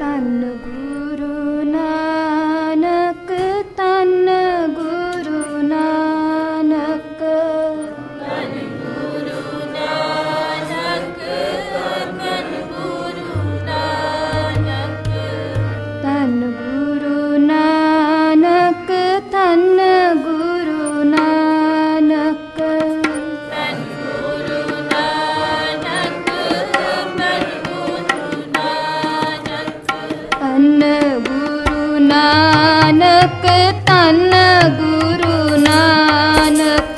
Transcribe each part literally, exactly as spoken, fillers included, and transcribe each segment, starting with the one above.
ਧੰਨ ਗੁਰੂ ਨਾਨਕ ਧੰਨ ਗੁਰੂ ਨਾਨਕ ਧੰਨ ਗੁਰੂ ਨਾਨਕ ਧੰਨ ਗੁਰੂ ਨਾਨਕ ਧੰਨ ਗੁਰੂ ਨਾਨਕ ਧੰਨ ਗੁਰੂ ਨਾਨਕ ਧੰਨ ਗੁਰੂ ਨਾਨਕ ਧੰਨ ਗੁਰੂ ਨਾਨਕ ਧੰਨ ਗੁਰੂ ਨਾਨਕ ਧੰਨ ਗੁਰੂ ਨਾਨਕ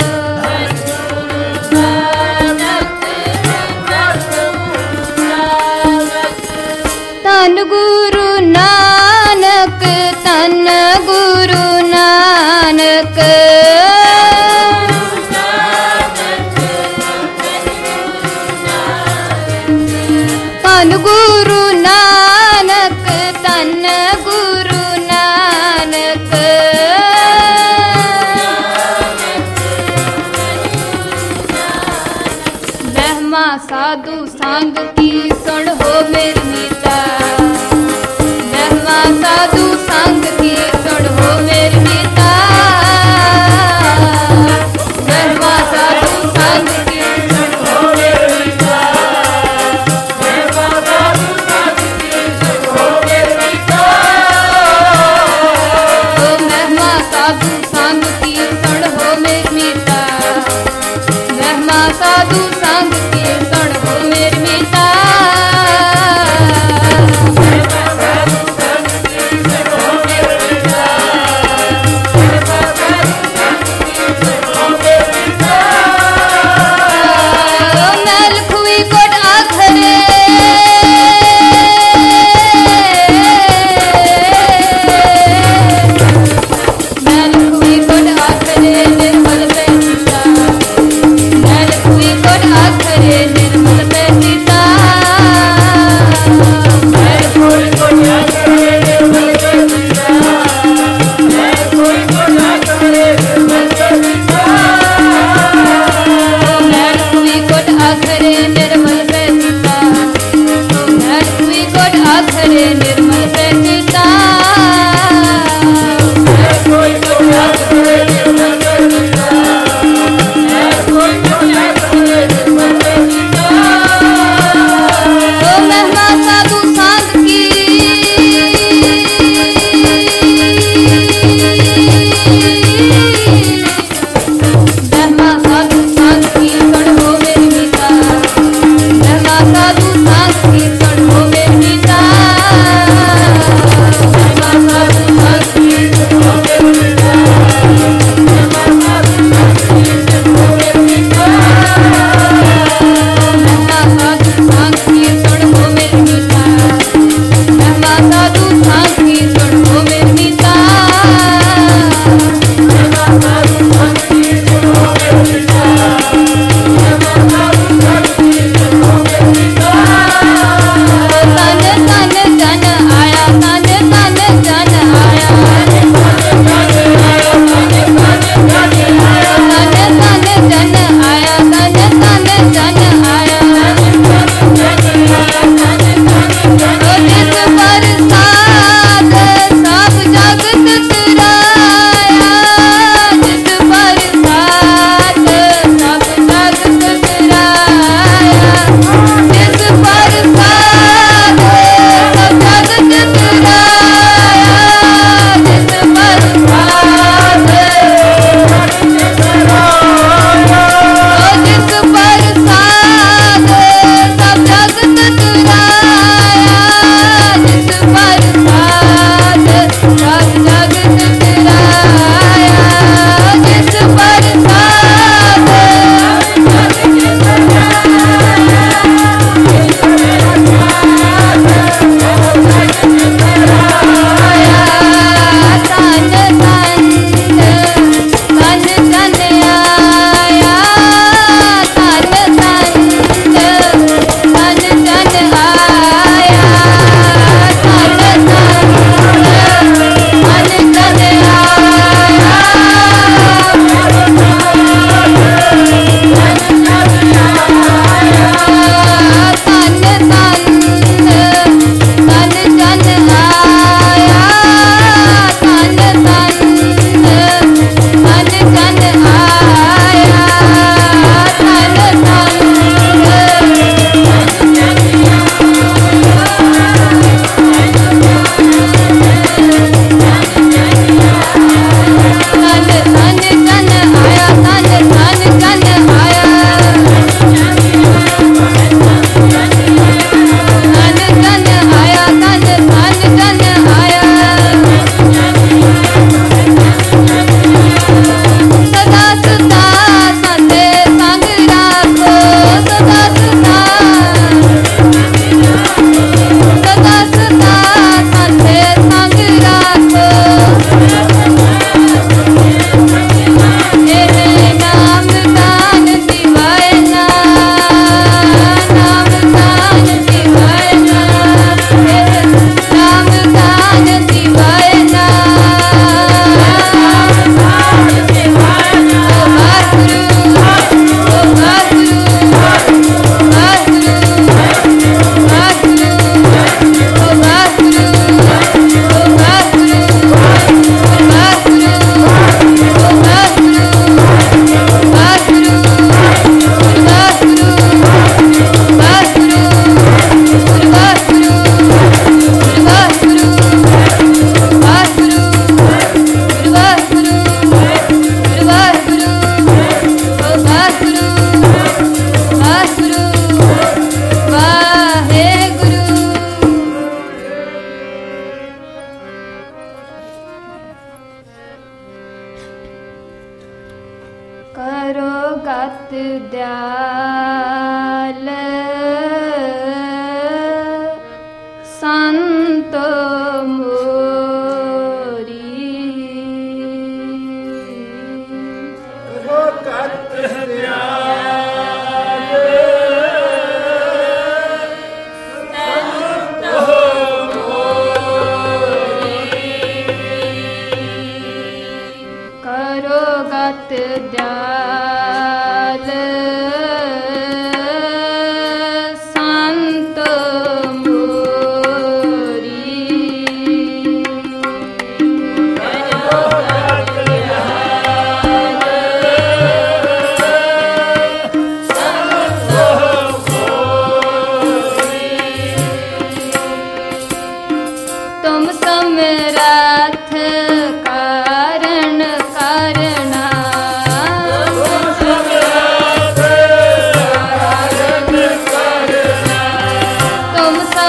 ਧੰਨ ਗੁਰੂ ਨਾਨਕ ਧੰਨ ਗੁਰੂ ਨਾਨਕ ਧੰਨ ਗੁਰੂ ਨਾਨਕ ਧੰਨ ਗੁਰੂ ਨਾਨਕ ਲਹਿਮਾ ਸਾਧੂ ਸੰਗ ਕੀ ਸੁਣ ਹੋ ਮੇਰੀ ਮੀਤਾ ਲਹਿਮਾ ਸਾਧੂ ਸੰਗ ਕੀ ਸੁਣ ਹੋ ਮੇਰੀ ਮੀਤਾ ਲਹਿਮਾ ਸਾਧੂ ਸੰਗ ਕੀ ਸੁਣ ਹੋ ਮੇਰੀ ਮੀਤਾ ਲਹਿਮਾ ਸਾਧੂ ਸੰਗ ਕੀ ਸੁਣ ਹੋ ਮੇਰੀ ਮੀਤਾ ਓ ਮਹਿਮਾ ਸਾਧੂ ਸੰਗ ਕੀ ਸੁਣ ਹੋ ਮੇਰੀ ਮੀਤਾ ਮਹਿਮਾ ਸਾਧੂ ਸੰਗ ਕੀ ਸੁਣ ਹੋ ਮੇਰੀ ਮੀਤਾ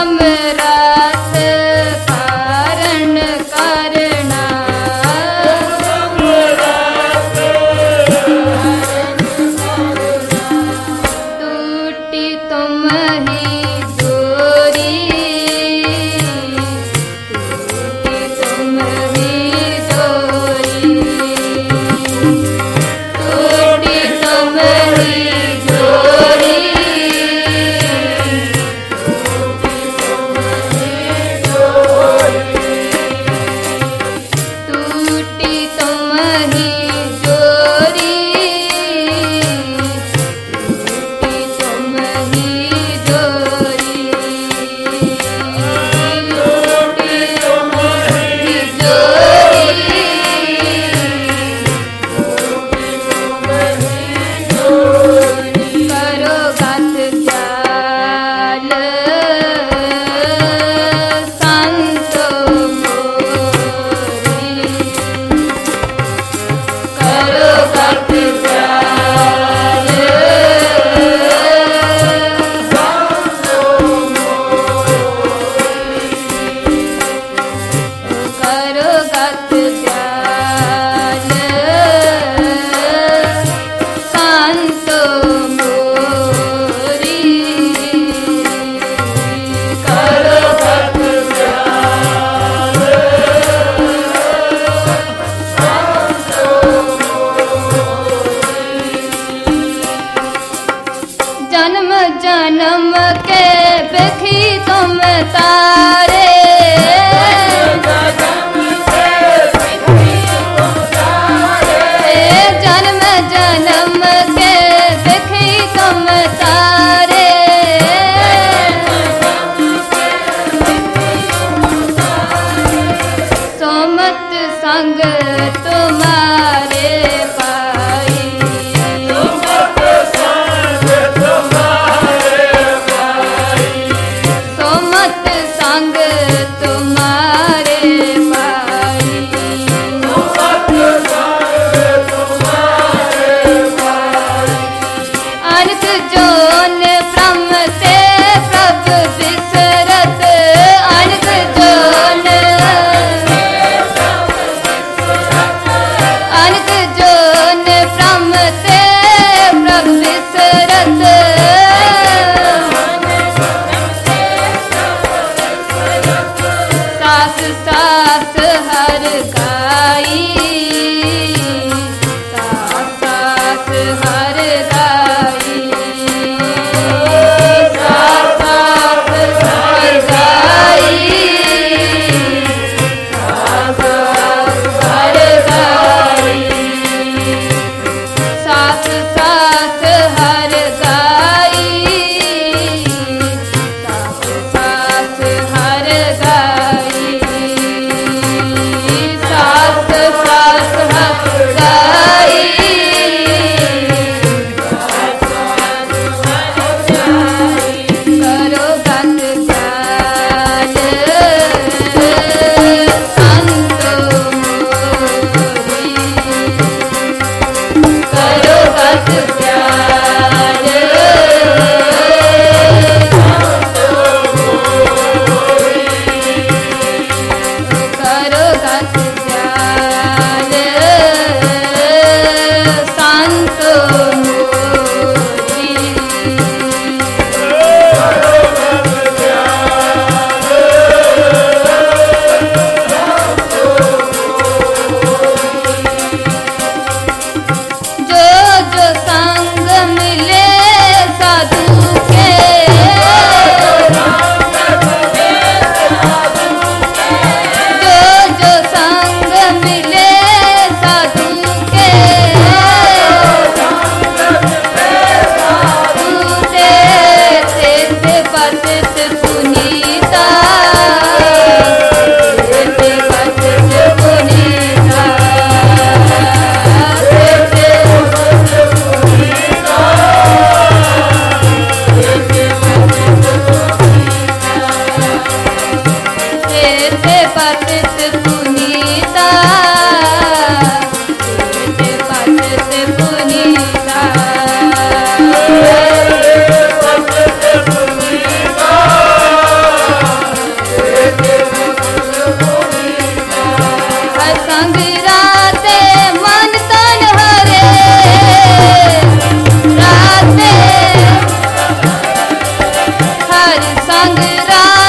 समरथ कारण करना टूटी तुम ही जोरी टूटी तुम ही जोरी टूटी तुम ही जोरी टूटी तुम ही जोरी टूटी तुम ही जोरी टूटी तुम ही जोरी करो गत चाल संतो मोरी करो गत चाल करो गत चाल संतो मोरी करो गत जन्म जन्म के बिखी तुम तारे जन्म जन्म के बिखी तुम तारे सोमत संग तुम्हारे पाई सोमत संग तुम्हारे पाई अनक जोन ब्रह्म ते प्रभ विसरत अनक जोन अनक जोन ब्रह्म ते प्रभ विसरत सास सास हर गाई सास सास हर गाई सास सास हर गाई सास सास हर गाई सास सास हर गाई सास सास हर गाई सास सास हर गाई करो गत चाल संतो मोरी करो गत चाल करो गत चाल संतो मोरी जो जो संग मिले साधु के जो जो संग मिले साधु के दूते तीर्थ पतित पुनीता तीर्थ पतित पुनीता तीर्थ पतित पुनीता तीर्थ पतित पुनीता संग राम